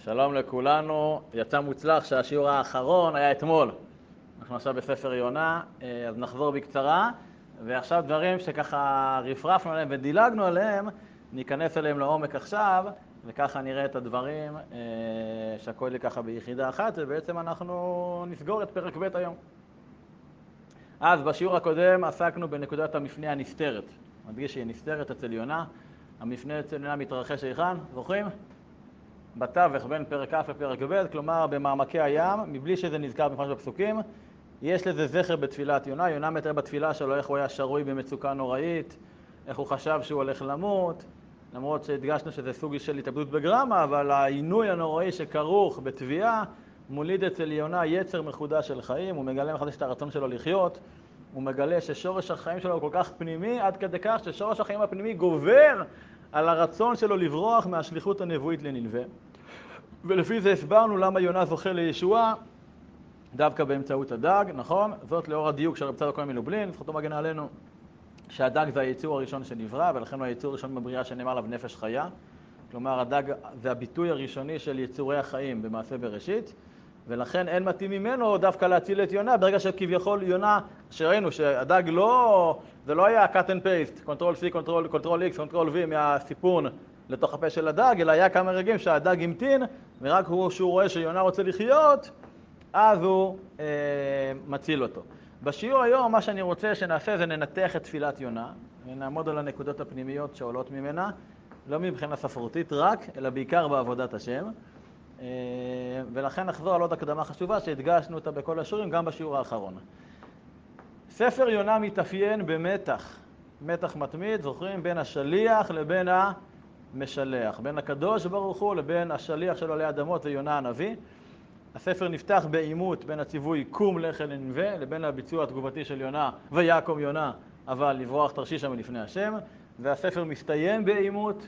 שלום לכולנו, יצא מוצלח שהשיעור האחרון היה אתמול. אנחנו עכשיו בספר יונה, אז נחזור בקצרה, ועכשיו דברים שככה רפרפנו עליהם ודילגנו עליהם, ניכנס אליהם לעומק עכשיו, וככה נראה את הדברים שהכל לי ככה ביחידה אחת, ובעצם אנחנו נסגור את פרק ב' היום. אז בשיעור הקודם עסקנו בנקודת המפנה הנסתרת. מדגיש שהיא נסתרת אצל יונה, המפנה אצל יונה מתרחש היכן, זוכרים? בתווך בין פרק א' לפרק ב', כלומר במעמקי הים, מבלי שזה נזכר במפורש בפסוקים, יש לזה זכר בתפילת יונה. יונה מתאר בתפילה שלו איך הוא היה שרוי במצוקה נוראית, איך הוא חשב שהוא הולך למות, למרות שהדגשנו שזה סוג של התאבדות בגרמה, אבל העינוי הנוראי שכרוך בתביעה מוליד אצל יונה יצר מחודש של חיים, הוא מגלה מחדש את הרצון שלו לחיות, הוא מגלה ששורש החיים שלו הוא כל כך פנימי, עד כדי כך ששורש החיים הפנימי גובר על הרצון שלו לברוח מהשליחות הנבואית לנלווה. ולפי זה הסברנו למה יונה זוכה לישועה דווקא באמצעות הדג, נכון? זאת לאור הדיוק של רב צדוק הכהן מלובלין, זכותו מגן עלינו, שהדג זה היצור הראשון שנברא, ולכן הוא היצור הראשון בבריאה שנאמר עליו נפש חיה. כלומר, הדג זה הביטוי הראשוני של יצורי החיים במעשה בראשית, ולכן אין מתאים ממנו דווקא להציל את יונה, ברגע שכביכול יונה, שראינו שהדג לא, זה לא היה cut and paste, Ctrl-C, Ctrl-X, Ctrl-V מהסיפון לתוך הפה של הדג, אלא היה כמה רגעים שהדג המתין, ורק שהוא רואה שיונה רוצה לחיות, אז הוא מציל אותו. בשיעור היום מה שאני רוצה שנעשה זה ננתח את תפילת יונה, ונעמוד על הנקודות הפנימיות שעולות ממנה, לא מבחינה ספרותית רק, אלא בעיקר בעבודת השם. ולכן נחזור על עוד הקדמה חשובה שהדגשנו אותה בכל השיעורים, גם בשיעור האחרון. ספר יונה מתאפיין במתח, מתח מתמיד, זוכרים? בין השליח לבין המשלח, בין הקדוש ברוך הוא לבין השליח שלו עלי אדמות ויונה הנביא. הספר נפתח בעימות בין הציווי קום לך לנינווה לבין הביצוע התגובתי של יונה ויקום יונה, אבל לברוח תרשישה מלפני השם, והספר מסתיים בעימות,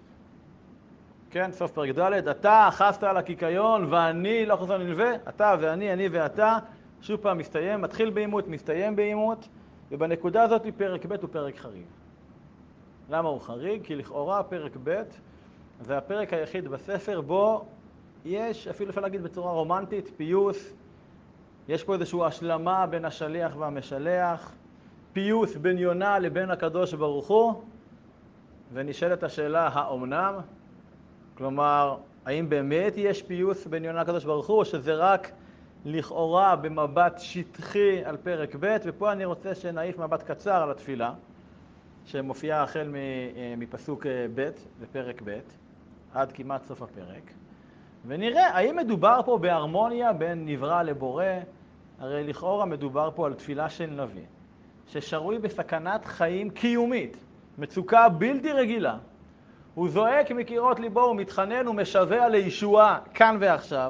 כן, סוף פרק ד', אתה אחזת על הקיקיון ואני לא אחוז על נלווה, אתה ואני, אני ואתה, שוב פעם מסתיים, מתחיל בעימות, מסתיים בעימות, ובנקודה הזאת פרק ב' הוא פרק חריג. למה הוא חריג? כי לכאורה פרק ב' זה הפרק היחיד בספר בו יש, אפילו אפשר להגיד בצורה רומנטית, פיוס, יש פה איזושהי השלמה בין השליח והמשלח, פיוס בין יונה לבין הקדוש ברוך הוא, ונשאלת השאלה האומנם? כלומר, האם באמת יש פיוס בין יונה לקדוש ברוך הוא, או שזה רק לכאורה במבט שטחי על פרק ב', ופה אני רוצה שנעיף מבט קצר על התפילה, שמופיעה החל מפסוק ב' בפרק ב', עד כמעט סוף הפרק. ונראה, האם מדובר פה בהרמוניה בין נברא לבורא? הרי לכאורה מדובר פה על תפילה של נביא, ששרוי בסכנת חיים קיומית, מצוקה בלתי רגילה. הוא זועק מקירות ליבו, הוא מתחנן, הוא משווע לישועה כאן ועכשיו.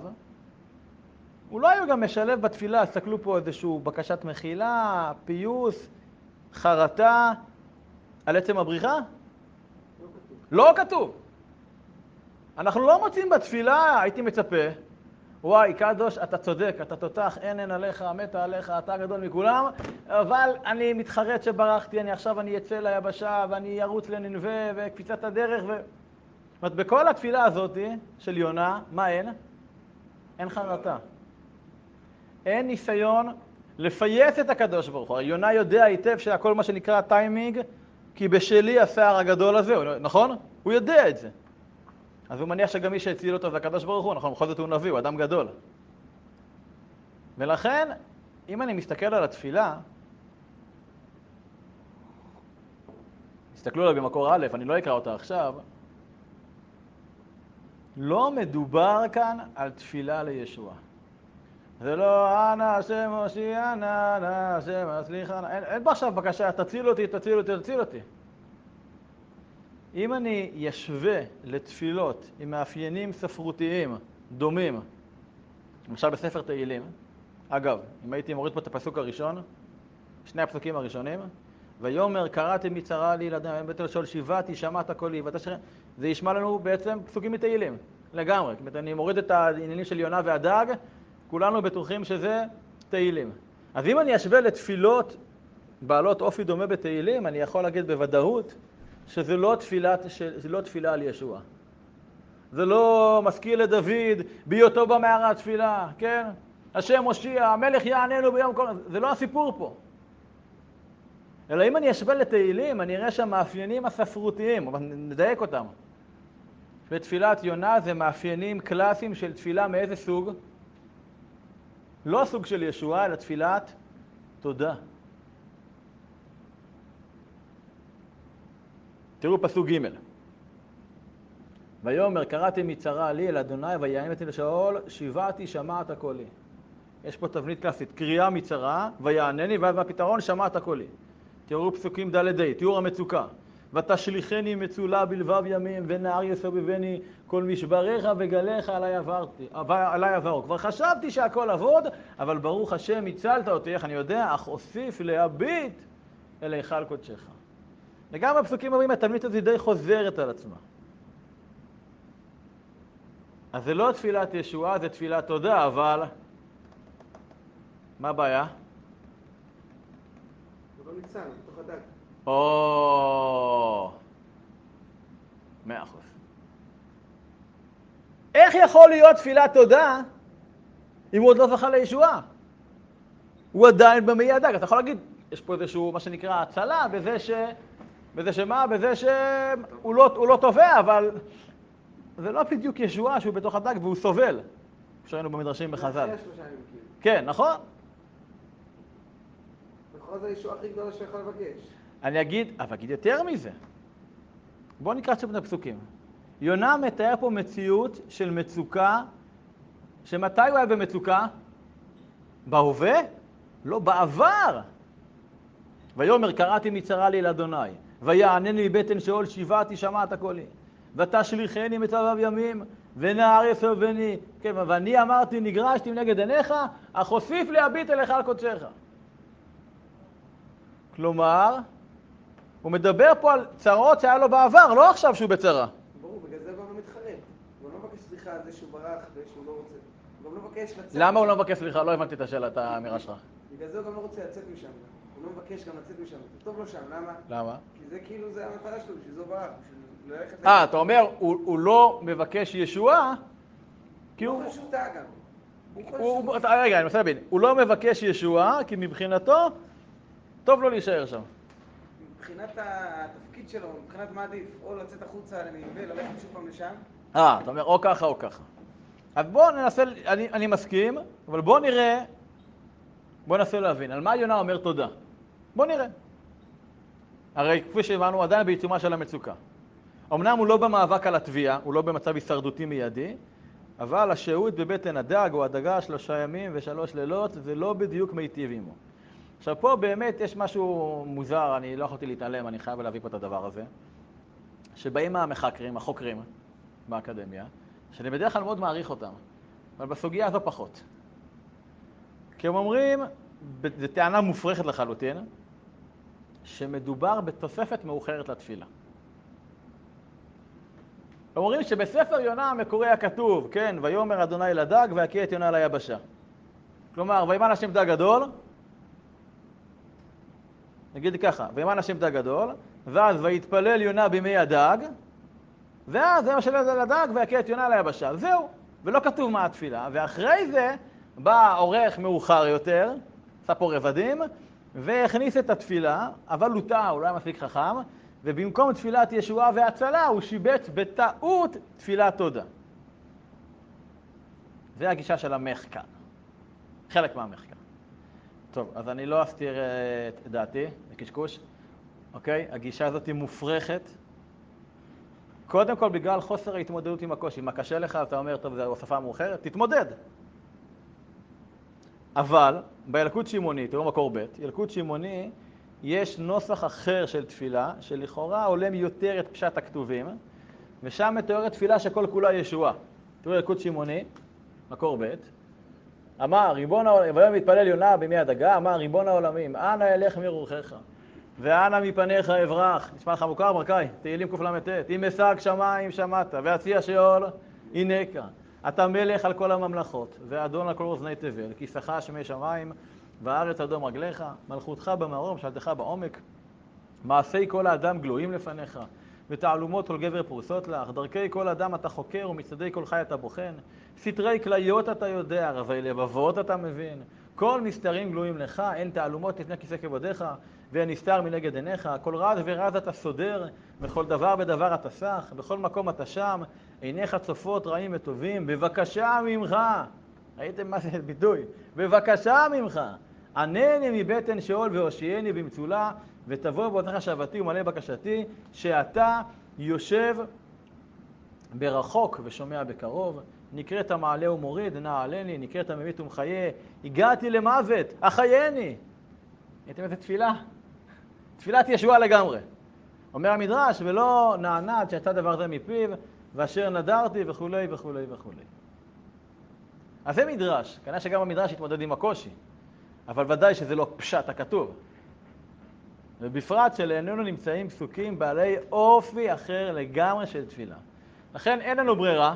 אולי הוא גם משלב בתפילה, הסתכלו פה איזשהו בקשת מחילה, פיוס, חרטה, על עצם הבריחה? לא כתוב. אנחנו לא מוצאים בתפילה, הייתי מצפה, וואי, קדוש, אתה צודק, אתה תותח, אין עליך, מתה עליך, אתה גדול מכולם, אבל אני מתחרט שברחתי, עכשיו אני אצא ליבשה, ואני ארוץ לנינווה, וקפיצת הדרך, זאת אומרת, בכל התפילה הזאת של יונה, מה אין? אין חרטה. אין ניסיון לפייס את הקדוש ברוך הוא. יונה יודע היטב שהכל מה שנקרא טיימינג, כי בשלי השיער הגדול הזה, נכון? הוא יודע את זה. אז הוא מניח שגם מי שהציל אותו זה הקדוש ברוך הוא, נכון, בכל זאת הוא נביא, הוא אדם גדול. ולכן, אם אני מסתכל על התפילה, תסתכלו עליו במקור א', אני לא אקרא אותה עכשיו, לא מדובר כאן על תפילה לישוע. זה לא, אנא השם הושיענה, אנא השם הסליחה, אין פה עכשיו בקשה, תציל אותי, תציל אותי, תציל אותי. אם אני ישווה לתפילות עם מאפיינים ספרותיים דומים, למשל בספר תהילים, אגב, אם הייתי מוריד פה את הפסוק הראשון, שני הפסוקים הראשונים, ויאמר קראתם מצרה לי ילדים, בית לשאול שיבעתי, שמעת קולי, זה ישמע לנו בעצם פסוקים מתהילים, לגמרי. זאת אומרת, אני מוריד את העניינים של יונה והדג, כולנו בטוחים שזה תהילים. אז אם אני אשווה לתפילות בעלות אופי דומה בתהילים, אני יכול להגיד בוודאות שזה לא תפילה על ישוע. זה לא מזכיר לדוד בהיותו במערת התפילה, כן? השם מושיע, המלך יעננו ביום כל... זה לא הסיפור פה. אלא אם אני אשווה לתהילים, אני אראה שהמאפיינים הספרותיים, אבל נדייק אותם. בתפילת יונה זה מאפיינים קלאסיים של תפילה מאיזה סוג? לא סוג של ישועה, אלא תפילת תודה. תראו פסוק ג' ויאמר קראתי מצרה לי אל אדוני ויען אותי לשאול שיבעתי שמעת קולי. יש פה תבנית קלאסית, קריאה מצרה ויענני, ואז מהפתרון שמעת קולי. תראו פסוקים ד' ה', תיאור המצוקה. ותשליכני מצולה בלבב ימים ונהר יסובבני כל משבריך וגליך עלי עברו. כבר חשבתי שהכל עבוד, אבל ברוך השם הצלת אותי, איך אני יודע, אך אוסיף להביט אל היכל קודשך. וגם בפסוקים הבאים התבנית הזו די חוזרת על עצמה. אז זה לא תפילת ישועה, זה תפילת תודה, אבל מה הבעיה? זה לא ניצן, בתוך הדג. 100%. איך יכול להיות תפילת תודה אם הוא עוד לא זכה לישועה? הוא עדיין במעי הדג. אתה יכול להגיד, יש פה איזשהו מה שנקרא הצלה בזה שהוא לא תובע, אבל זה לא בדיוק ישועה שהוא בתוך הדג והוא סובל. שראינו במדרשים בחז"ל. כן, נכון? בכל זה הישועה הכי גדולה שיכול לבקש. אני אגיד יותר מזה. בואו נקרא קצת את הפסוקים. יונה מתאר פה מציאות של מצוקה, שמתי הוא היה במצוקה? בהווה? לא, בעבר. ויאמר קראתי מצרה לי אל אדוני, ויענני מבטן שאול שיבעתי שמעת קולי. ותשליכני מצרה ימים ונהר יסובבני. כן, ואני אמרתי נגרשתי נגד עיניך, אך אוסיף להביט אל היכל קודשך. כלומר, הוא מדבר פה על צרות שהיה לו בעבר, לא עכשיו שהוא בצרה. ברור, בגלל זה הוא גם לא מתחרט. הוא לא מבקש סליחה על זה שהוא ברח ושהוא לא רוצה. הוא גם לא מבקש לצאת. למה הוא לא מבקש סליחה? לא הבנתי את השאלה, את האמירה שלך. בגלל זה הוא גם לא רוצה לצאת משם. הוא לא מבקש גם לצאת משם. זה טוב לו שם, למה? למה? כי זה כאילו, זה המטרה שלו, בשביל זה הוא ברח. אתה אומר, הוא לא מבקש ישועה, כי הוא... הוא חשותה גם. רגע, אני מנסה להבין. הוא לא מבקש ישועה, כי מבחינתו, טוב לו להישאר שם. מבחינת התפקיד שלו, מבחינת מה עדיף, או לצאת החוצה וללכת שוב פעם לשם. אתה אומר, או ככה או ככה. אז בואו ננסה, אני מסכים, אבל בואו נראה, בואו ננסה להבין, על מה יונה אומר תודה. בואו נראה. הרי כפי שהבנו, עדיין בעיצומה של המצוקה. אמנם הוא לא במאבק על התביעה, הוא לא במצב הישרדותי מיידי, אבל השהות בבטן הדג או הדגה 3 ימים ו3 לילות, זה לא בדיוק מיטיב עמו. עכשיו פה באמת יש משהו מוזר, אני לא יכולתי להתעלם, אני חייב להביא פה את הדבר הזה, שבאים המחקרים, החוקרים באקדמיה, שאני בדרך כלל מאוד מעריך אותם, אבל בסוגיה הזו פחות. כי הם אומרים, זו טענה מופרכת לחלוטין, שמדובר בתוספת מאוחרת לתפילה. הם אומרים שבספר יונה המקורי הכתוב, כן, ויאמר אדוני לדג והכה את יונה ליבשה. כלומר, וימן השם דג גדול, נגיד ככה, וימן השם דג גדול, ואז ויתפלל יונה בימי הדג, ואז זה משל לדג והכה את יונה ליבשה. זהו, ולא כתוב מה התפילה. ואחרי זה בא עורך מאוחר יותר, עשה פה רבדים, והכניס את התפילה, אבל הוא טעה, הוא לא היה מספיק חכם, ובמקום תפילת ישועה והצלה הוא שיבץ בטעות תפילת תודה. זה הגישה של המחקר, חלק מהמחקר. טוב, אז אני לא אסתיר את דעתי, בקשקוש, אוקיי? הגישה הזאת היא מופרכת. קודם כל בגלל חוסר ההתמודדות עם הקושי. מה קשה לך, אתה אומר, טוב, זו הוספה מאוחרת, תתמודד. אבל בילקוט שמעוני, תראו מקור ב', ילקוט שמעוני, יש נוסח אחר של תפילה, שלכאורה עולם יותר את פשט הכתובים, ושם מתוארת תפילה שכל כולה ישועה. תראו ילקוט שמעוני, מקור ב', אמר, ויום מתפלל יונה בימי הדגה, אמר, ריבון העולמים, אנא אלך מרוחך, ואנא מפניך אברח. נשמע לך מוכר, ברקאי, תהילים קל"ט, אם אשג שמיים שמעת, והציע שאול, הנקה. אתה מלך על כל הממלכות, ואדון על כל אוזני תבל, כיסך שמי שמיים, והארץ אדום רגליך, מלכותך במרום, שלטך בעומק, מעשי כל האדם גלויים לפניך, ותעלומות כל גבר פרוסות לך, דרכי כל אדם אתה חוקר ומצעדי כל חי אתה בוחן, סתרי כליות אתה יודע, רזי לבבות אתה מבין, כל מסתרים גלויים לך, אין תעלומות לפני כיסא כבודיך, ואין נסתר מנגד עיניך, כל רז ורז אתה סודר, וכל דבר בדבר אתה סח, בכל מקום אתה שם, עיניך צופות רעים וטובים, בבקשה ממך, ראיתם מה זה ביטוי? בבקשה ממך, ענני מבטן שאול והושיעני במצולה, ותבוא בעודך שבתי ומלא בקשתי, שאתה יושב ברחוק ושומע בקרוב, נקראת מעלה ומוריד, נעלני, נקראת ממית ומחיה, הגעתי למוות, אחייני. ראיתם איזה תפילה? תפילת ישועה לגמרי. אומר המדרש, ולא נענת שיצא דבר זה מפיו, ואשר נדרתי וכולי וכולי וכולי. אז זה מדרש, כנראה שגם המדרש יתמודד עם הקושי, אבל ודאי שזה לא פשט הכתוב. ובפרט שלעינינו נמצאים פסוקים בעלי אופי אחר לגמרי של תפילה. לכן אין לנו ברירה,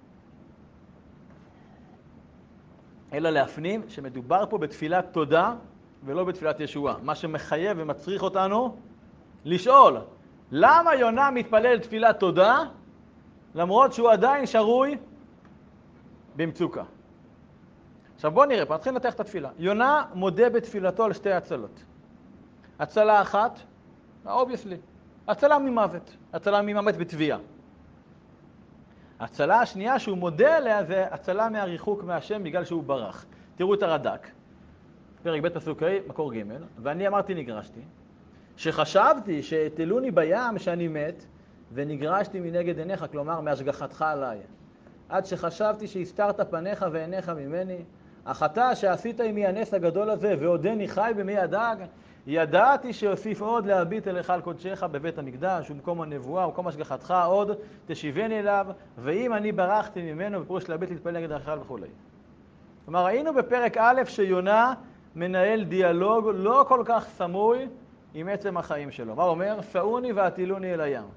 אלא להפנים שמדובר פה בתפילת תודה ולא בתפילת ישועה. מה שמחייב ומצריך אותנו לשאול, למה יונה מתפלל תפילת תודה למרות שהוא עדיין שרוי במצוקה? עכשיו בואו נראה, נתחיל לנתח את התפילה. יונה מודה בתפילתו על שתי הצלות. הצלה אחת, obviously, הצלה ממוות, הצלה ממוות בתביעה. הצלה השנייה שהוא מודה עליה זה הצלה מהריחוק מהשם בגלל שהוא ברח. תראו את הרד"ק, פרק ב' פסוק ה' מקור ג', ואני אמרתי נגרשתי, שחשבתי שהטלוני בים שאני מת, ונגרשתי מנגד עיניך, כלומר מהשגחתך עליי. עד שחשבתי שהסתרת פניך ועיניך ממני, אך אתה שעשית עמי הנס הגדול הזה, ועודני חי במי הדג, ידעתי שיוסיף עוד להביט אליך על קודשך בבית המקדש, ומקום הנבואה, ומקום השגחתך עוד תשיבני אליו, ואם אני ברחתי ממנו, בפירוש להביט להתפלל נגד החל וכו'. כלומר, ראינו בפרק א' שיונה מנהל דיאלוג לא כל כך סמוי עם עצם החיים שלו. מה הוא אומר? סעוני והטילוני אל הים.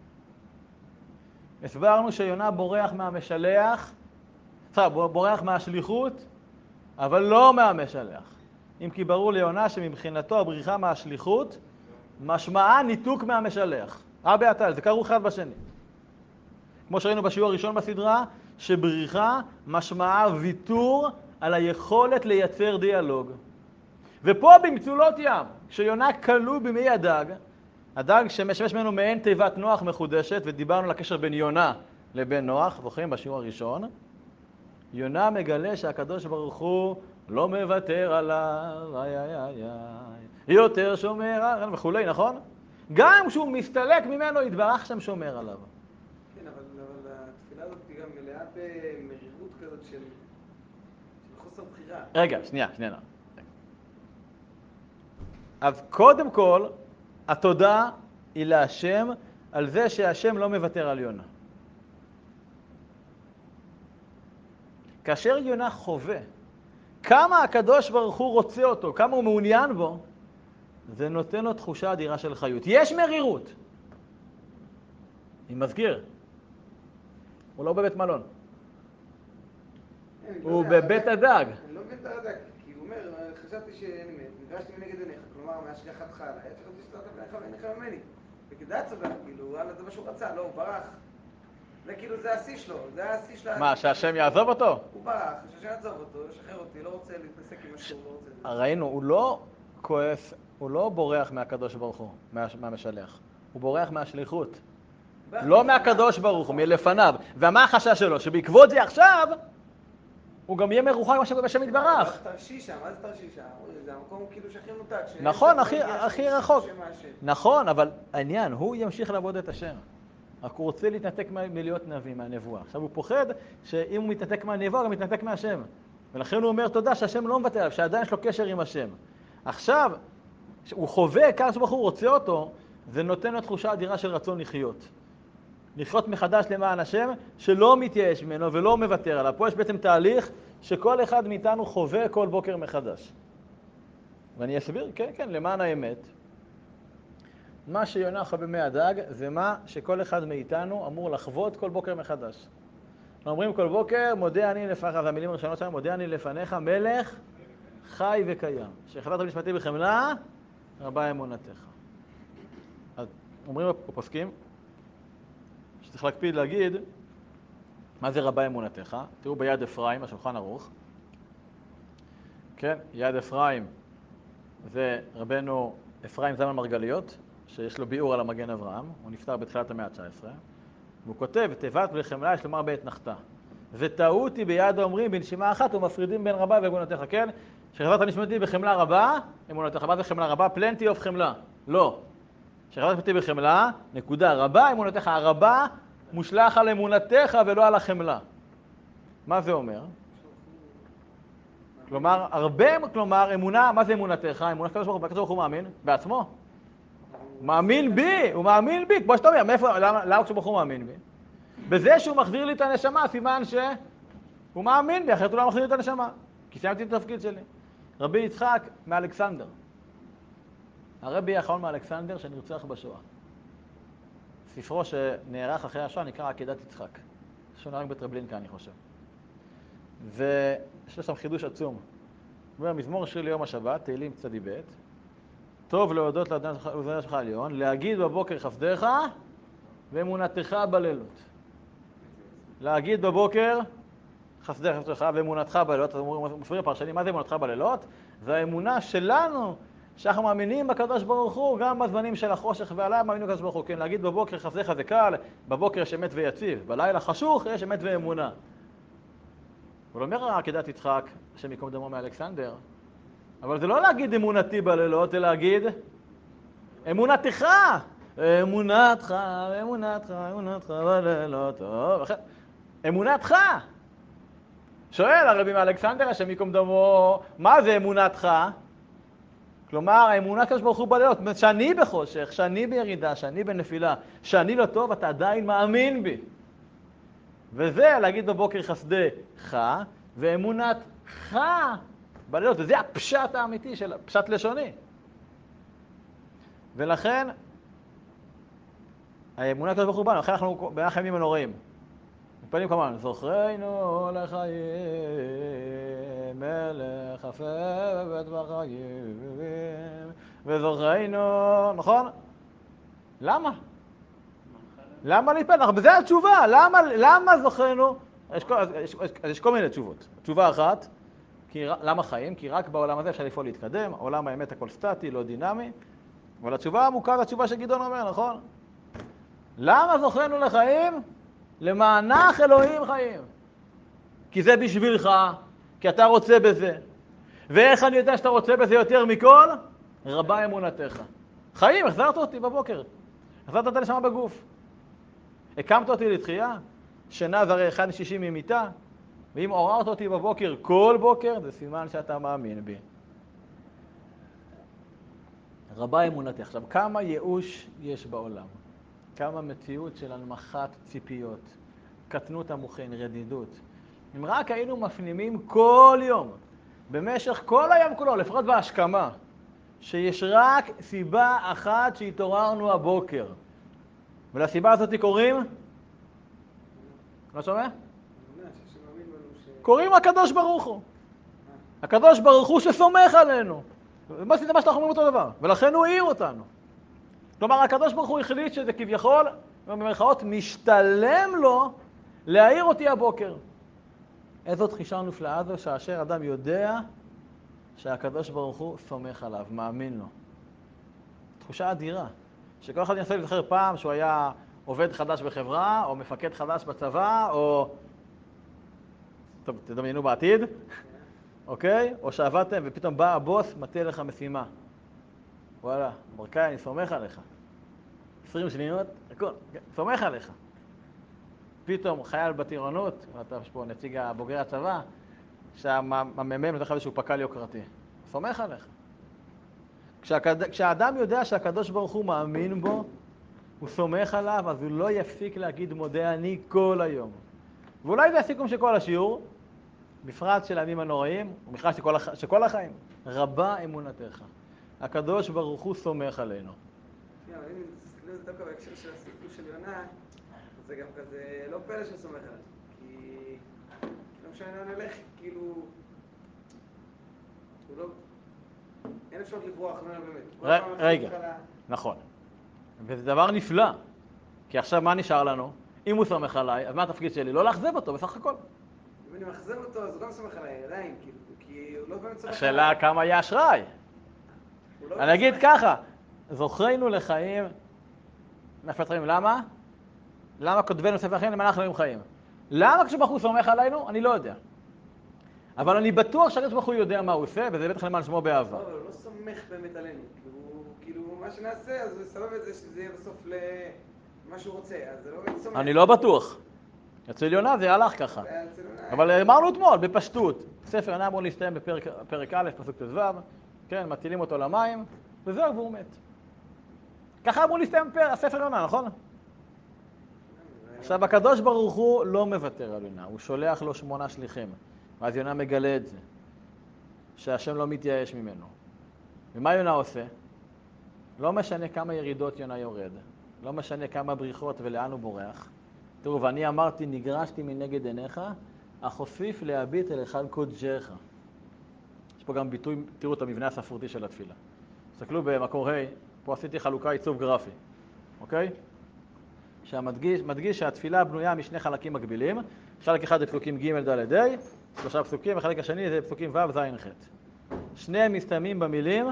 הסברנו שיונה בורח מהמשלח, בורח מהשליחות, אבל לא מהמשלח. אם כי ברור ליונה שמבחינתו הבריחה מהשליחות משמעה ניתוק מהמשלח. זה קרו אחד בשני. כמו שראינו בשיעור הראשון בסדרה, שבריחה משמעה ויתור על היכולת לייצר דיאלוג. ופה במצולות ים, כשיונה כלוא במי הדג, הדג שמשמש ממנו מעין תיבת נוח מחודשת, ודיברנו על הקשר בין יונה לבין נוח, זוכרים בשיעור הראשון, יונה מגלה שהקדוש ברוך הוא לא מוותר עליו, יותר שומר עליו וכולי, נכון? גם כשהוא מסתלק ממנו יתברך שם שומר עליו. כן, אבל התפילה הזאת היא גם מלאה במרירות כזאת של חוסר בחירה. רגע, שנייה. אז קודם כל, התודה היא להשם על זה שהשם לא מוותר על יונה. כאשר יונה חווה כמה הקדוש ברוך הוא רוצה אותו, כמה הוא מעוניין בו, זה נותן לו תחושה אדירה של חיות. יש מרירות. אני מזכיר, הוא לא בבית מלון. הוא בבית הדג. אני לא מבין את הדג, כי הוא אומר, חשבתי שאני מת, נגרשתי מנגד עיניך, כלומר, מהשגחתך עליי, חשבתי שתרת פניך ועיניך ממני. וכדאי צודק, כאילו, זה מה שהוא רצה, לא, הוא ברח. זה כאילו, זה השיא שלו, זה השיא שלו. מה, שהשם יעזוב אותו? הוא ברח, שהשם יעזוב אותו, ישחרר אותי, לא רוצה להתעסק עם משהו, לא רוצה... ראינו, הוא לא כועס, הוא לא בורח מהקדוש ברוך הוא, מהמשלח. הוא בורח מהשליחות. לא מהקדוש ברוך הוא, מלפניו. ומה החשש שלו? שבעקבות זה עכשיו, הוא גם יהיה מרוחק בשם יתברך. תרשישה, מה זה תרשישה? זה המקום כאילו שהכי נותק. נכון, הכי רחוק. נכון, אבל העניין, הוא ימשיך לעבוד את השם. רק הוא רוצה להתנתק מלהיות נביא, מהנבואה. עכשיו הוא פוחד שאם הוא מתנתק מהנבואה, הוא גם מתנתק מהשם. ולכן הוא אומר תודה שהשם לא מבטל, שעדיין יש לו קשר עם השם. עכשיו, הוא חווה כמה שהוא רוצה אותו, זה נותן לו תחושה אדירה של רצון לחיות. לחיות מחדש למען השם, שלא מתייאש ממנו ולא מוותר עליו. פה יש בעצם תהליך שכל אחד מאיתנו חווה כל בוקר מחדש. ואני אסביר, כן, למען האמת. מה שיונה חווה במי הדג, זה מה שכל אחד מאיתנו אמור לחוות כל בוקר מחדש. אנחנו אומרים כל בוקר, מודה אני לפניך, והמילים הראשונות שלנו, מודה אני לפניך, מלך חי וקיים. שחברת המשפטי בחמלה, רבה אמונתך. אז אומרים הפוסקים, שצריך להקפיד להגיד מה זה רבה אמונתך. תראו ביד אפרים, השולחן ערוך. כן, יד אפרים זה רבנו אפרים זלמן מרגליות, שיש לו ביאור על המגן אברהם, הוא נפטר בתחילת המאה ה-19, והוא כותב, תיבת ולחמלה יש לומר בעת נחתה. וטעות היא ביד האומרים בנשימה אחת ומפרידים בין רבה ואמונתך, כן? שחזרת נשמתי בחמלה רבה, אמונתך. מה זה חמלה רבה? plenty of חמלה. לא. שחזרת נשמתי בחמלה, נקודה, רבה אמונתך. הרבה מושלך על אמונתך ולא על החמלה. מה זה אומר? כלומר, הרבה, כלומר, אמונה, מה זה אמונתך? אמונה כזו ברוך הוא מאמין בעצמו. הוא מאמין בי, הוא מאמין בי. כמו שאתה אומר, למה כשברוך הוא מאמין בי? בזה שהוא מחזיר לי את הנשמה, סימן שהוא מאמין בי, אחרת הוא לא מחזיר לי את הנשמה. כי סיימתי את התפקיד שלי. רבי יצחק מאלכסנדר. הרבי האחרון מאלכסנדר שנרצח בשואה. ספרו שנערך אחרי השואה נקרא עקדת יצחק. שהוא נהרג בטרבלינקה, אני חושב. ויש לו שם חידוש עצום. הוא אומר, מזמור שיר ליום השבת, תהילים צדי ב', טוב להודות לאדוני שלך העליון, להגיד בבוקר חסדיך ואמונתך בלילות. להגיד בבוקר חסדיך ואמונתך בלילות. מפריעים הפרשנים, מה זה אמונתך בלילות? זה האמונה שלנו, שאנחנו מאמינים בקדוש ברוך הוא, גם בזמנים של החושך ועליו מאמינים בקדוש ברוך הוא. כן, להגיד בבוקר חסדיך זה קל, בבוקר יש אמת ויציב, בלילה חשוך יש אמת ואמונה. הוא אומר עקדת יצחק, השם יקום דמו מאלכסנדר, אבל זה לא להגיד אמונתי בלילות, זה להגיד אמונתך. אמונתך, אמונתך, אמונתך בלילות. אמונתך. שואל הרבי מאלכסנדר, השם יקום דמו, מה זה אמונתך? כלומר, האמונה הקדוש ברוך הוא בלילות, שאני בחושך, שאני בירידה, שאני בנפילה, שאני לא טוב, אתה עדיין מאמין בי. וזה להגיד בבוקר חסדיך ואמונתך בלילות, וזה הפשט האמיתי של פשט לשוני. ולכן האמונה הקדוש ברוך הוא בנו, לכן אנחנו באחד הימים הנוראים. מתפללים כמובן, זוכרנו לחיים, מלך הפבת בחיים, וזוכרנו, נכון? למה? למה להתפלל? בזה התשובה, למה זוכרנו? יש כל מיני תשובות. תשובה אחת, למה חיים? כי רק בעולם הזה אפשר לפעול להתקדם, עולם האמת הכל סטטי, לא דינמי, אבל התשובה העמוקה זה התשובה שגדעון אומר, נכון? למה זוכרנו לחיים? למענך אלוהים חיים. כי זה בשבילך, כי אתה רוצה בזה. ואיך אני יודע שאתה רוצה בזה יותר מכל? רבה אמונתך. חיים, החזרת אותי בבוקר. החזרת את הנשמה בגוף. הקמת אותי לתחייה, שינה זה הרי 1:60 ממיטה, ואם עוררת אותי בבוקר כל בוקר, זה סימן שאתה מאמין בי. רבה אמונתך. עכשיו, כמה ייאוש יש בעולם? כמה מציאות של הנמכת ציפיות, קטנות המוחין, רדידות. אם רק היינו מפנימים כל יום, במשך כל היום כולו, לפחות בהשכמה, שיש רק סיבה אחת שהתעוררנו הבוקר. ולסיבה הזאת קוראים? לא שומע? קוראים הקדוש ברוך הוא. הקדוש ברוך הוא שסומך עלינו. זה מה שאנחנו אומרים אותו דבר. ולכן הוא העיר אותנו. כלומר, הקדוש ברוך הוא החליט שזה כביכול, במרכאות, משתלם לו להעיר אותי הבוקר. איזו תחישה נפלאה זו שאשר אדם יודע שהקדוש ברוך הוא סומך עליו, מאמין לו. תחושה אדירה. שכל אחד ינסה לזכר פעם שהוא היה עובד חדש בחברה, או מפקד חדש בצבא, או... טוב, תדמיינו בעתיד, אוקיי? או שעבדתם ופתאום בא הבוס, מטיל לך משימה. וואלה, ברקאי, אני סומך עליך. 20 שניות, הכל, סומך עליך. פתאום חייל בטירונות, ואתה יש פה נציג הבוגר הצבא, שהממ"מ נותן לך איזשהו פקל יוקרתי. סומך עליך. כשהאדם יודע שהקדוש ברוך הוא מאמין בו, הוא סומך עליו, אז הוא לא יפסיק להגיד מודה אני כל היום. ואולי זה הסיכום של כל השיעור, בפרט של הימים הנוראים, ובכלל של כל החיים. רבה אמונתך. הקדוש ברוך הוא סומך עלינו. אם תסתכלו את זה דווקא בהקשר של הסיפור של יונה, זה גם כזה לא פלא שסומך עליו. כי לא משנה לאן נלך, כאילו... הוא לא... אין אפשרות לברוח, לא באמת. רגע, נכון. וזה דבר נפלא. כי עכשיו מה נשאר לנו? אם הוא סומך עליי, אז מה התפקיד שלי? לא לאכזב אותו, בסך הכל. אם אני מחזב אותו, אז הוא גם סומך עליי, עדיין, כאילו, כי הוא לא באמת סומך עליי. השאלה כמה יהיה אשראי. אני אגיד ככה, זוכרנו לחיים, מפטרים, למה? למה כותבנו ספר חיים למען אנחנו חיים? למה כשברוך הוא סומך עלינו? אני לא יודע. אבל אני בטוח שהקדוש ברוך הוא יודע מה הוא עושה, וזה בטח למען שמו באהבה. לא, הוא לא סומך באמת עלינו. כאילו, מה שנעשה, אז הוא יסבב את זה שזה יהיה בסוף למה שהוא רוצה, אז זה לא באמת סומך. אני לא בטוח. אצל יונה זה הלך ככה. אבל אמרנו אתמול, בפשטות. ספר יונה אמור להסתיים בפרק א', פסוק ט"ו, כן, מטילים אותו למים, וזהו, והוא מת. ככה אמור להסתיים הספר יונה, נכון? עכשיו, הקדוש ברוך הוא לא מוותר על יונה, הוא שולח לו 8 שליחים. ואז יונה מגלה את זה, שהשם לא מתייאש ממנו. ומה יונה עושה? לא משנה כמה ירידות יונה יורד, לא משנה כמה בריחות ולאן הוא בורח. תראו, ואני אמרתי, נגרשתי מנגד עיניך, אך אוסיף להביט אל היכל קודשך. יש פה גם ביטוי, תראו את המבנה הספרותי של התפילה. תסתכלו במקור ה', פה עשיתי חלוקה עיצוב גרפי, אוקיי? שמדגיש שהתפילה בנויה משני חלקים מקבילים. חלק אחד זה פסוקים ג' ד' ה', 3 פסוקים, החלק השני זה פסוקים ו' ז' ח'. שניהם מסתיימים במילים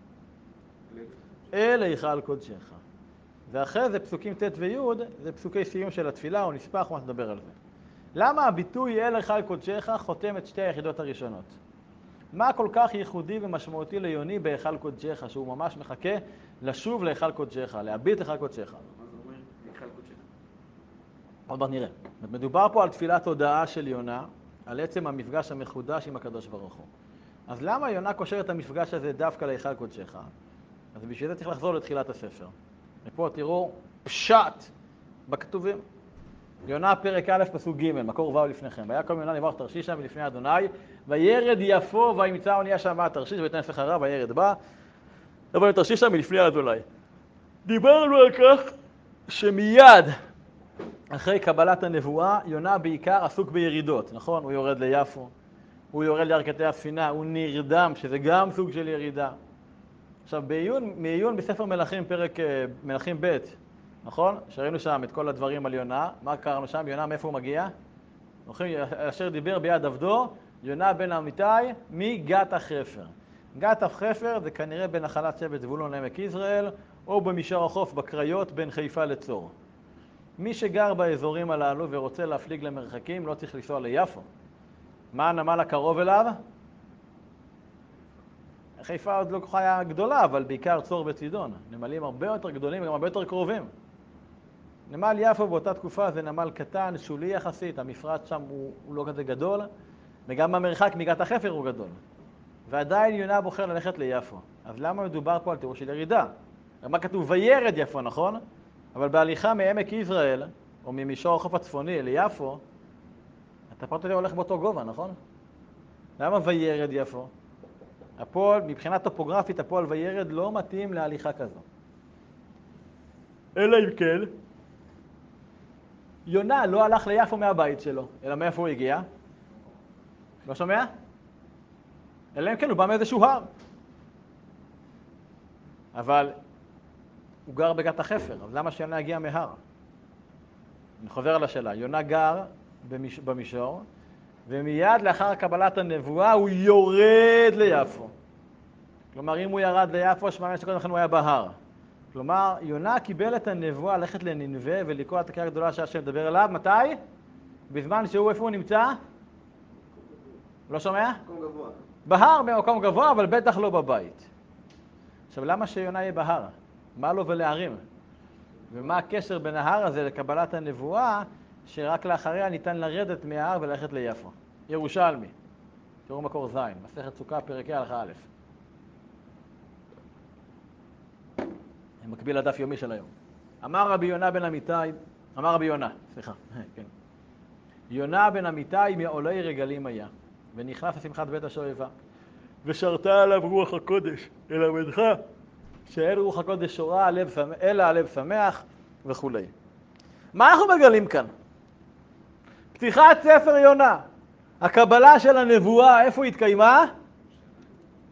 אל היכל קודשך. ואחרי זה פסוקים ט' וי' זה פסוקי סיום של התפילה, או נספח, מה נדבר על זה. למה הביטוי אל היכל קודשך חותם את 2 היחידות הראשונות? מה כל כך ייחודי ומשמעותי ליוני בהיכל קודשך, שהוא ממש מחכה לשוב להיכל קודשך, להביט היכל קודשך? מה זה אומר היכל קודשך? עוד מעט נראה. מדובר פה על תפילת הודעה של יונה, על עצם המפגש המחודש עם הקדוש ברוך הוא. אז למה יונה קושר את המפגש הזה דווקא להיכל קודשך? אז בשביל זה צריך לחזור לתחילת הספר. ופה תראו פשט בכתובים. יונה פרק א' פסוק ג', מקור ו' לפניכם. ויקום יונה לברוח תרשישה מלפני אדוני, וירד יפו וימצא אונייה שמה תרשיש ויתן סחרה וירד בה. ויבוא תרשישה מלפני אדוני. דיברנו על כך שמיד אחרי קבלת הנבואה, יונה בעיקר עסוק בירידות, נכון? הוא יורד ליפו, הוא יורד לירכתי הספינה, הוא נרדם, שזה גם סוג של ירידה. עכשיו, מעיון בספר מלכים, פרק מלכים ב', נכון? שראינו שם את כל הדברים על יונה. מה קראנו שם? יונה מאיפה הוא מגיע? אשר דיבר ביד עבדו, יונה בן אמיתי מגת החפר. גת החפר זה כנראה בנחלת שבט זבולון לעמק יזרעאל, או במישור החוף בקריות בין חיפה לצור. מי שגר באזורים הללו ורוצה להפליג למרחקים לא צריך לנסוע ליפו. מה הנמל הקרוב אליו? חיפה עוד לא היה גדולה, אבל בעיקר צור וצידון. נמלים הרבה יותר גדולים וגם הרבה יותר קרובים. נמל יפו באותה תקופה זה נמל קטן, שולי יחסית, המפרט שם הוא לא כזה גדול, וגם המרחק מגת החפר הוא גדול. ועדיין יונה בוחר ללכת ליפו. אז למה מדובר פה על תיאור של ירידה? מה כתוב? וירד יפו, נכון? אבל בהליכה מעמק יזרעאל, או ממישור החוף הצפוני ליפו, אתה פחות או יותר הולך באותו גובה, נכון? למה וירד יפו? הפועל, מבחינה טופוגרפית, הפועל וירד לא מתאים להליכה כזו. אלא אם כן, יונה לא הלך ליפו מהבית שלו, אלא מאיפה הוא הגיע? לא שומע? אלא אם כן, הוא בא מאיזשהו הר. אבל הוא גר בגת החפר, אז למה שיונה הגיע מהר? אני חוזר על השאלה. יונה גר במישור, ומיד לאחר קבלת הנבואה הוא יורד ליפו. כלומר, אם הוא ירד ליפו, שמע שקודם לכן הוא היה בהר. כלומר, יונה קיבל את הנבואה ללכת לנינווה ולקרוא את הקריאה הגדולה שהשם מדבר אליו. מתי? בזמן שהוא, איפה הוא נמצא? לא שומע? מקום גבוה. בהר במקום גבוה, אבל בטח לא בבית. עכשיו, למה שיונה יהיה בהר? מה לו ולהרים? ומה הקשר בין ההר הזה לקבלת הנבואה, שרק לאחריה ניתן לרדת מההר וללכת ליפו? ירושלמי. תראו מקור ז', מסכת סוכה, פרקי הלכה א'. מקביל לדף יומי של היום. אמר רבי יונה בן אמיתי, כן. יונה בן אמיתי מעולי רגלים היה, ונכנס לשמחת בית השואבה, ושרתה עליו רוח הקודש, ללמדך שאין רוח הקודש שורה אלא הלב שמח וכו'. מה אנחנו מגלים כאן? פתיחת ספר יונה, הקבלה של הנבואה, איפה התקיימה?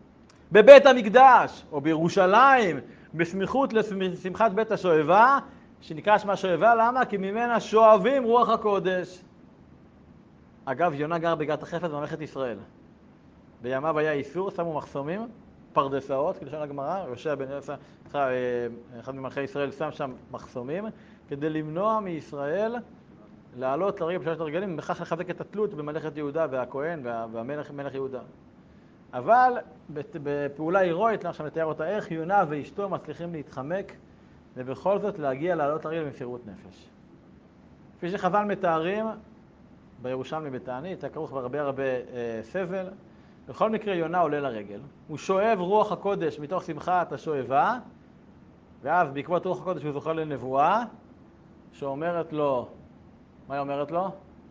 בבית המקדש, או בירושלים, בסמיכות לשמחת בית השואבה, שנקרא שמה שואבה, למה? כי ממנה שואבים רוח הקודש. אגב, יונה גר בגת החפץ בממלכת ישראל. בימיו היה איסור, שמו מחסומים, פרדסאות, כלשון הגמרא, יהושע בן יוסף, אחד ממלכי ישראל שם שם מחסומים, כדי למנוע מישראל לעלות לרגל בשלושת הרגלים, ובכך לחזק את התלות בממלכת יהודה והכהן והמלך יהודה. אבל בפעולה הירואית, לא עכשיו נתאר אותה איך, יונה ואשתו מצליחים להתחמק, ובכל זאת להגיע לעלות לרגל במסירות נפש. כפי שחז"ל מתארים, בירושלמי בתענית, היה כרוך בהרבה סבל. בכל מקרה יונה עולה לרגל, הוא שואב רוח הקודש מתוך שמחת השואבה, ואז בעקבות רוח הקודש הוא זוכה לנבואה, שאומרת לו, מה היא אומרת לו?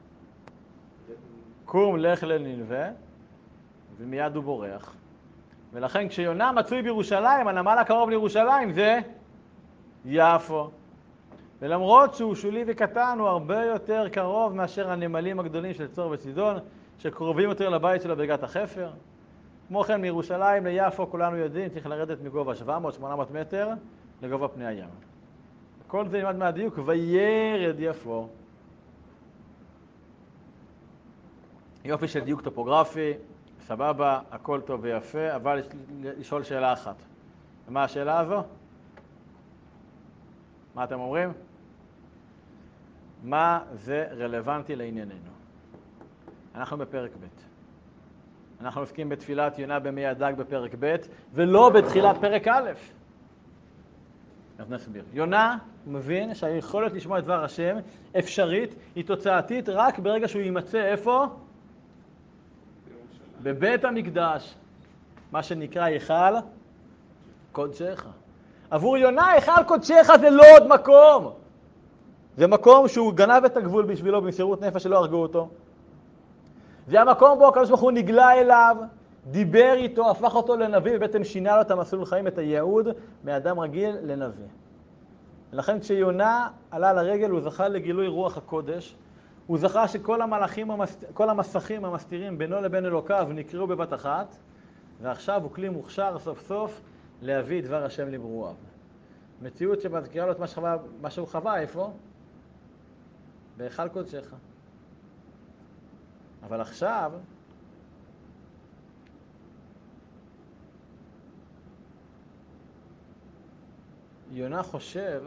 קום לך לנינווה, ומיד הוא בורח. ולכן כשיונה מצוי בירושלים, הנמל הקרוב לירושלים זה יפו. ולמרות שהוא שולי וקטן, הוא הרבה יותר קרוב מאשר הנמלים הגדולים של צור וצידון, שקרובים יותר לבית שלו בגת החפר. כמו כן, מירושלים ליפו, כולנו יודעים, צריך לרדת מגובה 700-800 מטר לגובה פני הים. כל זה נלמד מהדיוק, וירד יפו. יופי של דיוק טופוגרפי, סבבה, הכל טוב ויפה, אבל לשאול שאלה אחת. ומה השאלה הזו? מה אתם אומרים? מה זה רלוונטי לענייננו? אנחנו בפרק ב'. אנחנו עוסקים בתפילת יונה במי הדג בפרק ב', ולא בתחילת פרק א'. אז נסביר. יונה מבין שהיכולת לשמוע את דבר השם אפשרית, היא תוצאתית רק ברגע שהוא יימצא איפה? בבית המקדש, מה שנקרא היכל קודשך. עבור יונה היכל קודשך זה לא עוד מקום. זה מקום שהוא גנב את הגבול בשבילו במסירות נפש שלא הרגו אותו. זה המקום בו הקדוש ברוך הוא נגלה אליו, דיבר איתו, הפך אותו לנביא, ובעצם שינה לו את המסלול חיים, את הייעוד, מאדם רגיל לנביא. ולכן כשיונה עלה לרגל הוא זכה לגילוי רוח הקודש, הוא זכה שכל המלאכים, כל המסכים המסתירים בינו לבין אלוקיו נקראו בבת אחת, ועכשיו הוא כלי מוכשר סוף סוף להביא דבר השם לברואיו. מציאות שמזכירה לו את מה שהוא חווה, איפה? בהיכל קודשך. אבל עכשיו, יונה חושב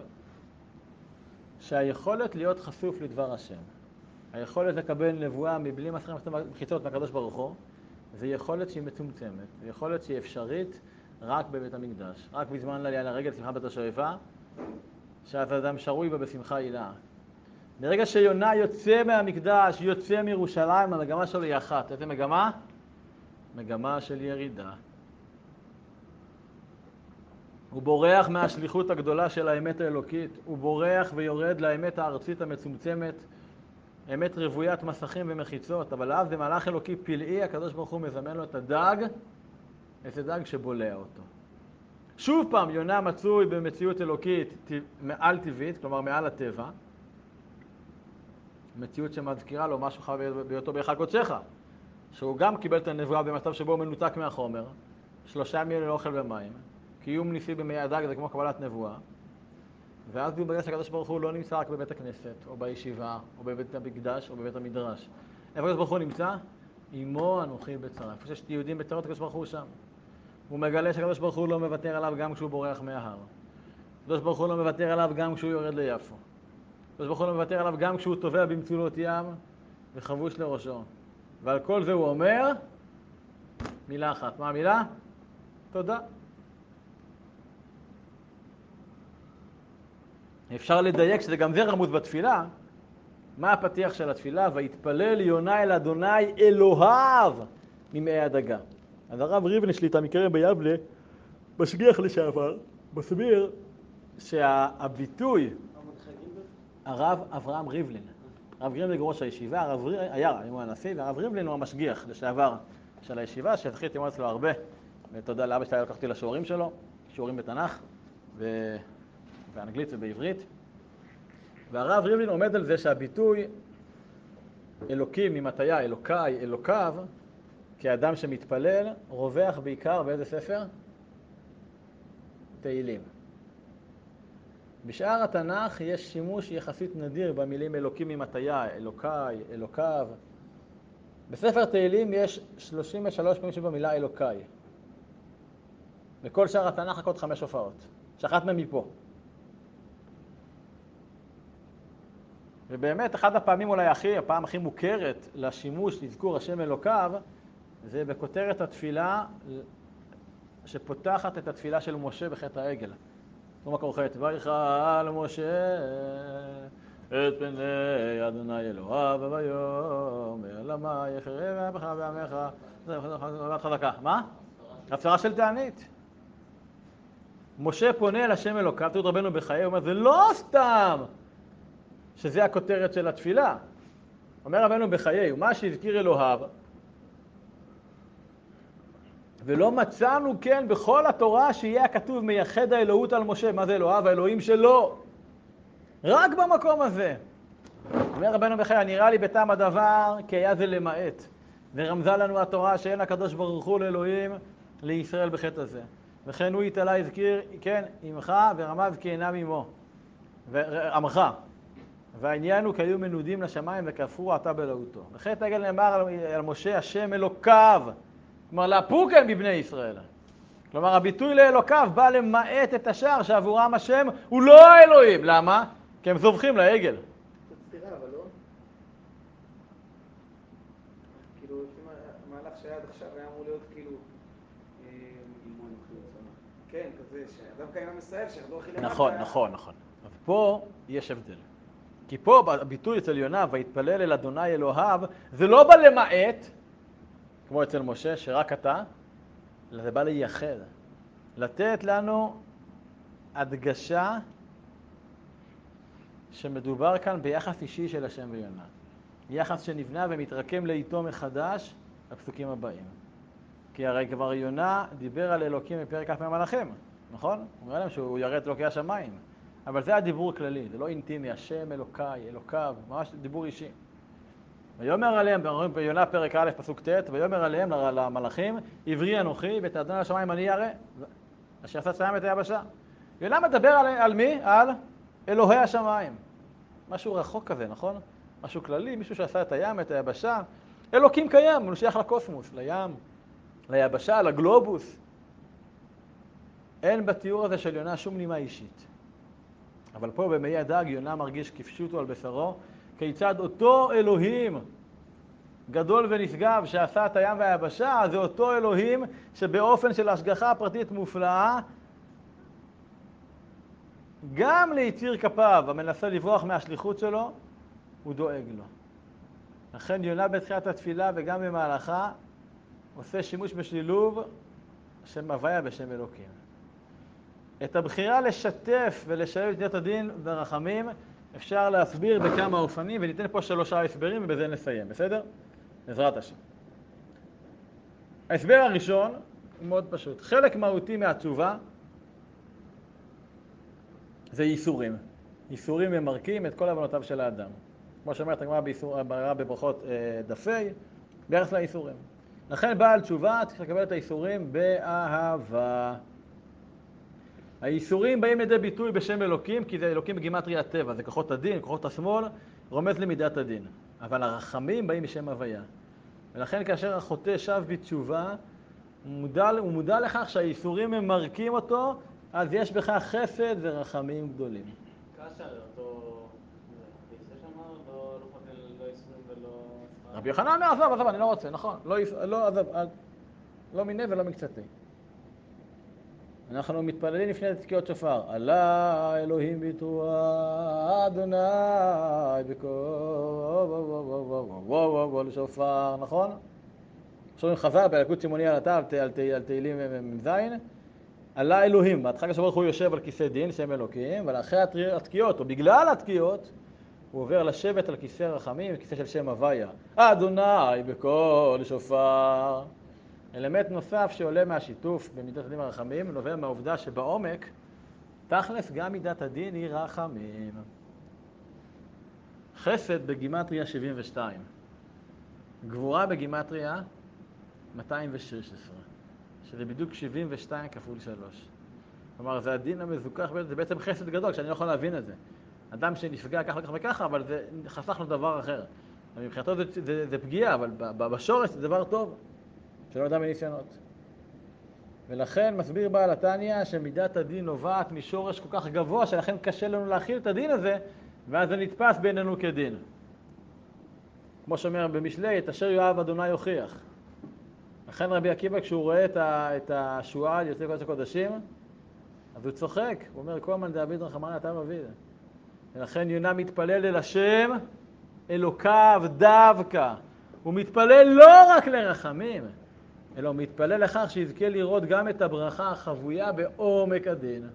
שהיכולת להיות חשוף לדבר השם, היכולת לקבל נבואה מבלי מחיצות מהקדוש ברוך הוא, זה יכולת שהיא מצומצמת, זה יכולת שהיא אפשרית רק בבית המקדש, רק בזמן לעלייה לרגל שמחה בית השואבה, שהאדם שרוי בה בשמחה הילה. ברגע שיונה יוצא מהמקדש, יוצא מירושלים, המגמה שלו היא אחת. איזה מגמה? מגמה של ירידה. הוא בורח מהשליחות הגדולה של האמת האלוקית, הוא בורח ויורד לאמת הארצית המצומצמת, אמת רוויית מסכים ומחיצות, אבל אז במהלך אלוקי פלאי, הקדוש ברוך הוא מזמן לו את הדג, את הדג שבולע אותו. שוב פעם, יונה מצוי במציאות אלוקית מעל טבעית, כלומר מעל הטבע, מציאות שמזכירה לו משהו חווה בהיותו בהיכל קודשך, שהוא גם קיבל את הנבואה במצב שבו הוא מנותק מהחומר, 3 ימים ללא אוכל ומים, קיום ניסי במי הדג זה כמו קבלת נבואה, ואז הוא בגלל שהקדוש ברוך הוא לא נמצא רק בבית הכנסת, או בישיבה, או בבית המקדש, או בבית המדרש. איפה הקדוש ברוך הוא נמצא? עמו אנוכי בצרה. איפה שיש יהודים בצרות, הקדוש ברוך הוא שם. הוא מגלה שהקדוש ברוך הוא לא מוותר עליו גם כשהוא בורח מההר. הקדוש ברוך הוא לא מוותר עליו גם כשהוא יורד ליפו. הקדוש ברוך הוא לא מוותר עליו גם כשהוא טובע במצולות ים וחבוש לראשו. ועל כל זה הוא אומר מילה אחת. מה המילה? תודה. אפשר לדייק שזה גם זה רמוז בתפילה. מה הפתיח של התפילה? ויתפלל יונה אל אדוני אלוהיו ממעי הדגה. אז הרב ריבלין שליטה מקרב ביבלה, משגיח לשעבר, מסביר שהביטוי, הרב אברהם ריבלין, הרב ריבלין הוא ראש הישיבה, היה הנשיא, והרב ריבלין הוא המשגיח לשעבר של הישיבה, שזכיתי ללמוד אצלו הרבה, ותודה לאבא שלי, לקחתי לשיעורים שלו, שיעורים בתנ"ך, באנגלית ובעברית. והרב ריבלין עומד על זה שהביטוי אלוקים ממטיה, אלוקיי, אלוקיו, כאדם שמתפלל, רווח בעיקר באיזה ספר? תהילים. בשאר התנ"ך יש שימוש יחסית נדיר במילים אלוקים ממטיה, אלוקיי, אלוקיו. בספר תהילים יש 33 פעמים שבמילה אלוקיי. בכל שאר התנ"ך רק עוד 5 הופעות, שאחת מהם מפה. ובאמת, אחת הפעמים אולי הפעם הכי מוכרת לשימוש לזכור השם אלוקיו, זה בכותרת התפילה שפותחת את התפילה של משה בחטא העגל. כמו מקור חטא, ויכל משה את פני אדוני אלוהיו ויאמר למה יחרב בך בעמך. זה חזקה. מה? הפשרה של תענית. משה פונה אל השם אלוקיו, תראו רבנו בחיי, הוא אומר, זה לא סתם שזה הכותרת של התפילה. אומר רבנו בחיי, ומה שהזכיר אלוהיו, ולא מצאנו כן בכל התורה שיהיה הכתוב מייחד האלוהות על משה. מה זה אלוהיו? האלוהים שלו. רק במקום הזה. אומר רבנו בחיי, נראה לי בטעם הדבר כי היה זה למעט. ורמזה לנו התורה שאין הקדוש ברוך הוא לאלוהים לישראל בחטא הזה. וכן הוא התעלה הזכיר, כן, עמך ורמז כי אינם עמו. ועמך. והעניין הוא כי היו מנודים לשמיים וכפרו עתה באלוהותו. בחטא העגל נאמר על משה השם אלוקיו. כלומר, לאפוקם בבני ישראל. כלומר, הביטוי לאלוקיו בא למעט את השאר שעבורם השם הוא לא האלוהים. למה? כי הם זובחים לעגל. זאת סתירה, אבל לא? כאילו, המהלך שהיה עד עכשיו היה אמור להיות כאילו... כן, כזה, דווקא עם עם ישראל, שיחדור הכי למטה... נכון. אז פה יש הבדל. כי פה הביטוי אצל יונה, ויתפלל אל אדוני אלוהיו, זה לא בא למעט, כמו אצל משה, שרק אתה, אלא זה בא לייחד. לתת לנו הדגשה שמדובר כאן ביחס אישי של השם ויונה. יחס שנבנה ומתרקם לאיתו מחדש בפסוקים הבאים. כי הרי כבר יונה דיבר על אלוקים בפרק אף מהמלאכים, נכון? הוא אומר להם שהוא ירא את אלוקי השמיים. אבל זה הדיבור כללי, זה לא אינטימי, השם אלוקיי, אלוקיו, ממש דיבור אישי. ויאמר עליהם, ביונה פרק א' פסוק ט', ויאמר עליהם למלאכים, עברי אנוכי ואת אדוני השמיים אני ירא, אשר עשה הים את היבשה. יונה מדבר על מי? על אלוהי השמיים. משהו רחוק כזה, נכון? משהו כללי, מישהו שעשה את הים, את היבשה. אלוקים קיים, הוא שייך לקוסמוס, לים, ליבשה, לגלובוס. אין בתיאור הזה של יונה שום נימה אישית. אבל פה במאי הדג יונה מרגיש כפשוטו על בשרו, כיצד אותו אלוהים גדול ונשגב שעשה את הים והיבשה, זה אותו אלוהים שבאופן של השגחה פרטית מופלאה, גם ליציר כפיו המנסה לברוח מהשליחות שלו, הוא דואג לו. לכן יונה בתחילת התפילה וגם במהלכה עושה שימוש בשילוב שם הוויה בשם אלוקים. את הבחירה לשתף ולשלב את מידת הדין והרחמים אפשר להסביר בכמה אופנים, וניתן פה 3 הסברים ובזה נסיים, בסדר? בעזרת השם. ההסבר הראשון הוא מאוד פשוט. חלק מהותי מהתשובה זה ייסורים. ייסורים ממרקים את כל עוונותיו של האדם. כמו שאומרת הגמרא בברכות דפי, ביחס לייסורים. לכן בעל תשובה צריך לקבל את הייסורים באהבה. הייסורים באים לידי ביטוי בשם אלוקים, כי זה אלוקים בגימטריה הטבע, זה כוחות הדין, כוחות השמאל, רומז למידת הדין. אבל הרחמים באים משם הוויה. ולכן כאשר החוטא שב בתשובה, הוא מודע לכך שהייסורים ממרקים אותו, אז יש בכך חסד ורחמים גדולים. כאשר אותו... יש שם לא ייסורים ולא... רבי יוחנן אומר, עזוב, אני לא רוצה, נכון. לא מיני ולא מקצתי. אנחנו מתפללים לפני תקיעות שופר. עלה אלוהים ביטוח, אדוני בקול שופר, נכון? עכשיו חזר בילקוט שימוני על התא, על תהילים מזין. עלה אלוהים, בהתחלה כשברוך הוא יושב על כיסא דין, שם אלוקים, אבל אחרי התקיעות, או בגלל התקיעות, הוא עובר לשבת על כיסא רחמים, כיסא של שם הוויה. אדוני בקול שופר. אלמנט נוסף שעולה מהשיתוף במידת הדין הרחמים, נובע מהעובדה שבעומק, תכלס גם מידת הדין היא רחמים. חסד בגימטריה 72. גבורה בגימטריה 216. שזה בדיוק 72 כפול 3. כלומר, זה הדין המזוכח, זה בעצם חסד גדול, שאני לא יכול להבין את זה. אדם שנפגע ככה וככה וככה, אבל זה חסך לו דבר אחר. מבחינתו זה פגיעה, אבל בשורש זה דבר טוב, שלא יודע מניסיונות. ולכן מסביר בעל התניא שמידת הדין נובעת משורש כל כך גבוה, שלכן קשה לנו להכיל את הדין הזה, ואז זה נתפס בינינו כדין. כמו שאומר במשלי, את אשר יאהב אדוני יוכיח. לכן רבי עקיבא, כשהוא רואה את השועל יוצא קודש הקודשים, אז הוא צוחק, הוא אומר, כל מן דאביד רחמנא אתה מביא. ולכן יונה מתפלל אל השם, אלוקיו דווקא. הוא מתפלל לא רק לרחמים, אלא הוא מתפלל לכך שיזכה לראות גם את הברכה החבויה בעומק הדין.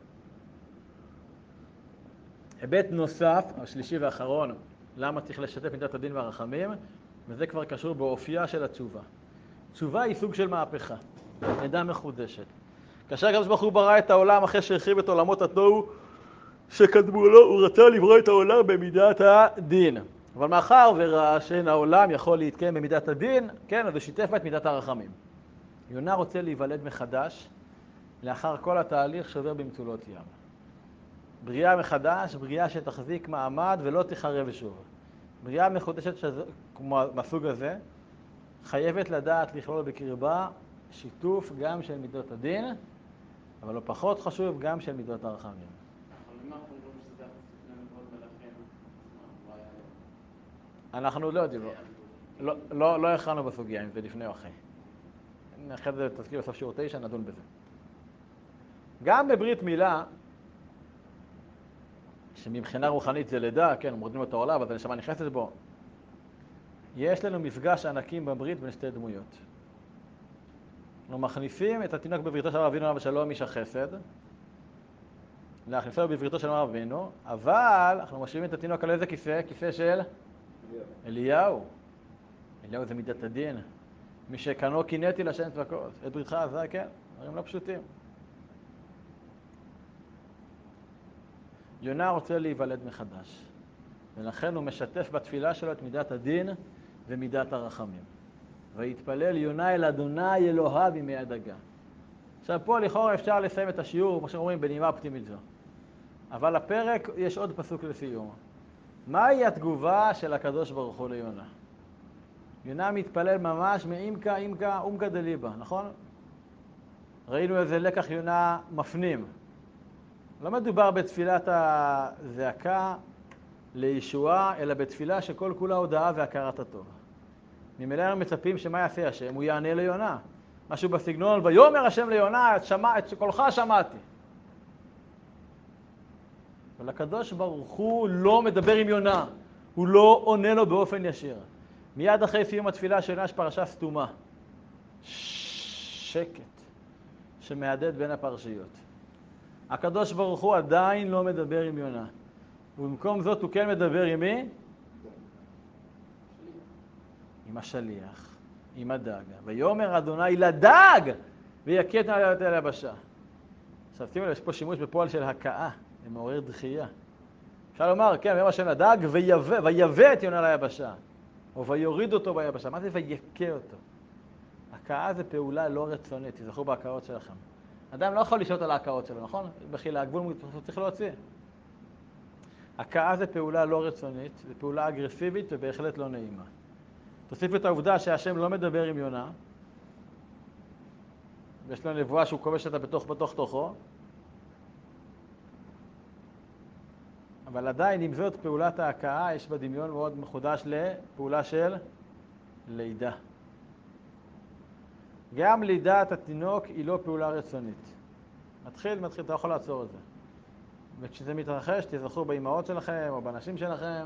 היבט נוסף, השלישי והאחרון, למה צריך לשתף מידת הדין והרחמים, וזה כבר קשור באופייה של התשובה. תשובה היא סוג של מהפכה, עדה מחודשת. כאשר הקדוש ברוך הוא ברא את העולם אחרי שהרחיב את עולמות התוהו שקדמו לו, הוא רצה לברוא את העולם במידת הדין. אבל מאחר וראה שאין העולם יכול להתקיים במידת הדין, כן, אז הוא שיתף את מידת הרחמים. יונה רוצה להיוולד מחדש לאחר כל התהליך שעובר במצולות ים. בריאה מחדש, בריאה שתחזיק מעמד ולא תחרב שוב. בריאה מחודשת כמו מהסוג הזה, חייבת לדעת לכלול בקרבה שיתוף גם של מידות הדין, אבל לא פחות חשוב גם של מידות הרחמים. אבל מה אנחנו אומרים שזה היה נבואות מלאכים? אנחנו לא יודעים, לא הכרענו בסוגיה אם זה לפני או אחרי. אחרי זה תזכיר בסוף שיעור 9, נדון בזה. גם בברית מילה, שמבחינה רוחנית זה לידה, כן, מורדים את העולה, אבל הנשמה נכנסת בו. יש לנו מפגש ענקים בברית בין שתי דמויות. אנחנו מכניסים את התינוק בבריתו של אבינו עליו השלום איש החסד, להכניסו בבריתו של אבינו, אבל אנחנו משאירים את התינוק על איזה כיסא? כיסא של אליהו. אליהו זה מידת הדין. מי שקנו קינאתי לשם צבקות. את בריתך הזה, כן, דברים לא פשוטים. יונה רוצה להיוולד מחדש, ולכן הוא משתף בתפילה שלו את מידת הדין ומידת הרחמים. ויתפלל יונה אל אדוני אלוהיו בימי הדגה. עכשיו פה לכאורה אפשר לסיים את השיעור, כמו שאומרים, בנימה אופטימית זו. אבל לפרק יש עוד פסוק לסיום. מהי התגובה של הקדוש ברוך הוא ליונה? יונה מתפלל ממש מעמקא עומקא דליבא, נכון? ראינו איזה לקח יונה מפנים. לא מדובר בתפילת הזעקה לישועה, אלא בתפילה שכל כולה הודעה והכרת הטוב. ממילא אנחנו מצפים שמה יעשה השם? הוא יענה ליונה. משהו בסגנון, ויאמר השם ליונה, את קולך שמעתי. אבל הקדוש ברוך הוא לא מדבר עם יונה, הוא לא עונה לו באופן ישיר. מיד אחרי סיום התפילה של יונה יש פרשה סתומה. שקט שמהדהד בין הפרשיות. הקדוש ברוך הוא עדיין לא מדבר עם יונה. ובמקום זאת הוא כן מדבר עם מי? עם השליח, עם הדג. ויאמר אדוני לדג ויקה את נעלת אל היבשה. עכשיו שימו לב, יש פה שימוש בפועל של הכאה, זה מעורר דחייה. אפשר לומר, כן, ויאמר השם לדג ויבא את יונה ליבשה, או ויוריד אותו ביבשה. מה זה ויקה אותו? הכאה זה פעולה לא רצונית, תזכרו בהכאות שלכם. אדם לא יכול לשלוט על ההכאות שלו, נכון? בחילה, הגבול צריך להוציא. הכאה זה פעולה לא רצונית, זה פעולה אגרסיבית ובהחלט לא נעימה. תוסיף את העובדה שהשם לא מדבר עם יונה, ויש לו נבואה שהוא כובש אותה בתוך תוכו, אבל עדיין עם זאת פעולת ההכאה יש בה דמיון מאוד מחודש לפעולה של לידה. גם לידת התינוק היא לא פעולה רצונית. מתחיל, אתה יכול לעצור את זה. וכשזה מתרחש, תזכרו באמהות שלכם או באנשים שלכם,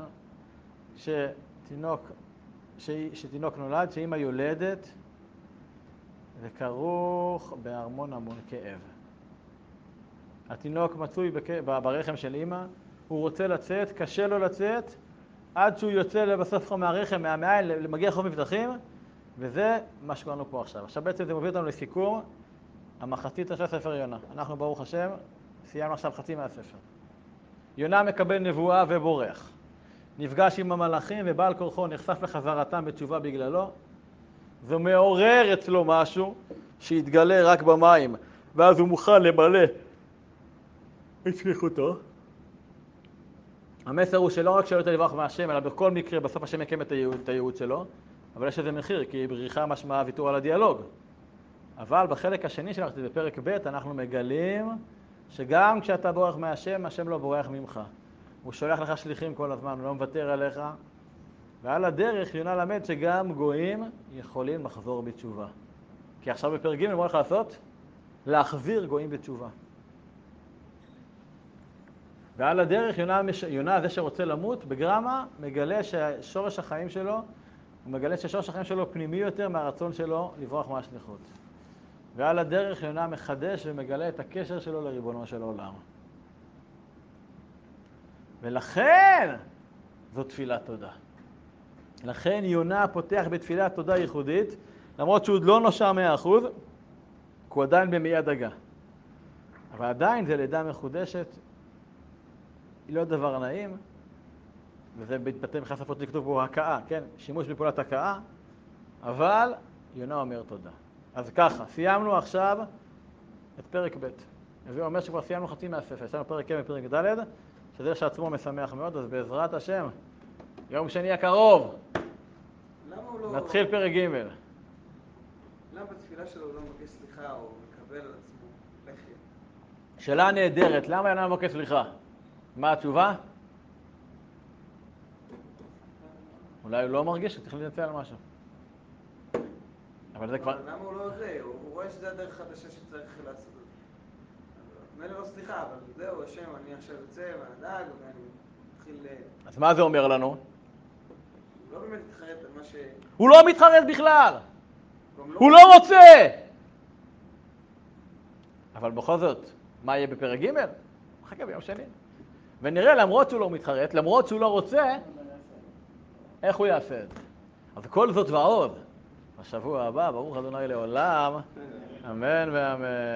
שתינוק נולד, שאמא יולדת, זה כרוך בהמון כאב. התינוק מצוי ברחם של אמא, הוא רוצה לצאת, קשה לו לצאת, עד שהוא יוצא בסוף מהרחם, מהמעיים, למגיע חוף מבטחים, וזה מה שקראנו פה עכשיו. עכשיו בעצם זה מוביל אותנו לסיכום, המחצית של ספר יונה. אנחנו ברוך השם, סיימנו עכשיו חצי מהספר. יונה מקבל נבואה ובורח. נפגש עם המלאכים ובעל כורחו נחשף לחזרתם בתשובה בגללו. זה מעורר אצלו משהו שיתגלה רק במים, ואז הוא מוכן למלא את שליחותו. המסר הוא שלא רק שלא יותר לברוח מהשם, אלא בכל מקרה בסוף השם יקיים את הייעוד שלו, אבל יש איזה מחיר, כי בריחה משמעה ויתור על הדיאלוג. אבל בחלק השני שלנו, בפרק ב', אנחנו מגלים שגם כשאתה בורח מהשם, השם לא בורח ממך. הוא שולח לך שליחים כל הזמן, הוא לא מוותר עליך. ועל הדרך יונה למד שגם גויים יכולים לחזור בתשובה. כי עכשיו בפרק ג' מה הולך לעשות? להחזיר גויים בתשובה. ועל הדרך יונה זה שרוצה למות, בגרמה, מגלה ששורש החיים שלו, הוא מגלה ששורש החיים שלו פנימי יותר מהרצון שלו לברוח מהשליחות. ועל הדרך יונה מחדש ומגלה את הקשר שלו לריבונו של העולם. ולכן זו תפילת תודה. לכן יונה פותח בתפילת תודה ייחודית, למרות שהוא עוד לא נושע 100%, כי הוא עדיין במעי הדגה. אבל עדיין זה לידה מחודשת, היא לא דבר נעים, וזה מתבטא מבחינת שפות לכתוב בו הכאה, כן? שימוש בפעולת הכאה, אבל יונה אומר תודה. אז ככה, סיימנו עכשיו את פרק ב'. זה אומר שכבר סיימנו חצי מהספר, יש לנו פרק ה' ופרק ד', שזה שעצמו משמח מאוד, אז בעזרת השם, יום שני הקרוב, נתחיל פרק ג'. למה בתפילה שלו הוא לא מבקש סליחה או מקבל על עצמו לחם? שאלה נהדרת, למה יונה מבקש סליחה? מה התשובה? אולי הוא לא מרגיש שצריך להתנצל על משהו. אבל זה כבר... למה הוא לא זה? הוא רואה שזה הדרך חדשה שצריך לעשות את זה. מילא לא סליחה, אבל זהו, השם, אני עכשיו יוצא מהדג ואני מתחיל... אז מה זה אומר לנו? הוא לא באמת מתחרט על מה ש... הוא לא מתחרט בכלל! הוא לא רוצה! אבל בכל זאת, מה יהיה בפרק ג'? חכה ביום שני. ונראה, למרות שהוא לא מתחרט, למרות שהוא לא רוצה, איך הוא יעשה את זה? אז כל זאת ועוד, בשבוע הבא, ברוך ה' לעולם, אמן ואמן.